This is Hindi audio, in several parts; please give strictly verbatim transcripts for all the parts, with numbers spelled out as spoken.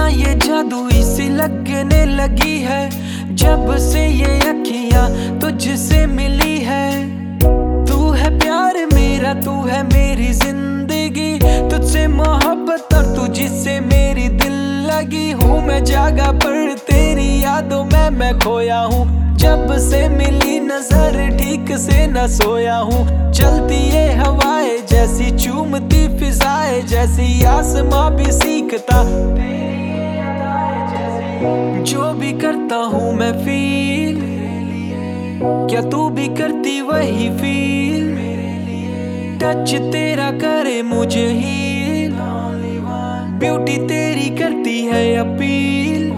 ये जादुई सी लगने लगी है जब से ये अखियां तुझसे मिली है। तू है प्यार मेरा, तू है मेरी जिंदगी, तुझसे मोहब्बत और तुझसे मेरी दिल लगी। हूँ मैं जागा पर तेरी यादों में मैं खोया हूँ, जब से मिली नजर ठीक से न सोया हूँ। चलती ये हवाएं जैसी, चूमती फिजाएं जैसी, आसमां भी सीखता जो भी करता हूँ मैं फील। क्या तू भी करती वही फील? टच तेरा करे मुझे हील, ब्यूटी तेरी करती है अपील।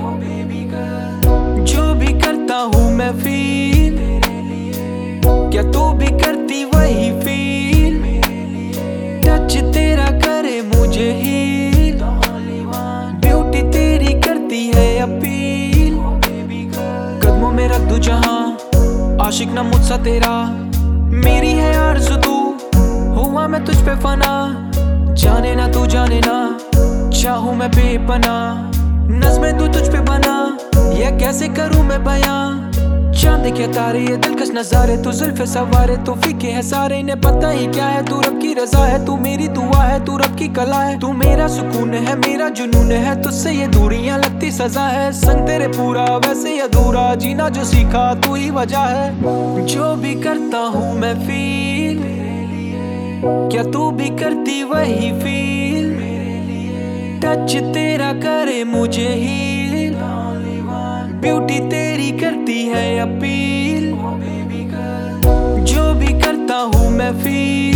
जो भी करता हूँ मैं फील, क्या तू भी करती वही फील? टच तेरा करे मुझे हील, ब्यूटी तेरी करती है अपील। कदमों में रख दूं जहां, आशिक ना मुझसा तेरा, मेरी है आरज़ू तू, हुआ मैं तुझ पे फना। जाने ना तू जाने ना, चाहूं मैं बेपना, नज़्में तू तुझ पे बना, ये कैसे करूं मैं बयां। चांद के तारे ये दिलकश नजारे, तू जुल्फ़े सवारे, तू फीके है सारे, इन्हें पता ही क्या है। तू रब की रजा है, तू मेरी दुआ है, तू रब की कला है, तू मेरा सुकून है, मेरा जुनून है। तुझसे ये दूरियां लगती सजा है, संग तेरे पूरा वैसे अधूरा, जीना जो सीखा तू ही वजह है। जो भी करता हूँ मैं फील, क्या तू भी करती वही फील? टच तेरा करे मुझे हील, ब्यूटी तेरी करती है अपील। जो भी करता हूँ मैं फील,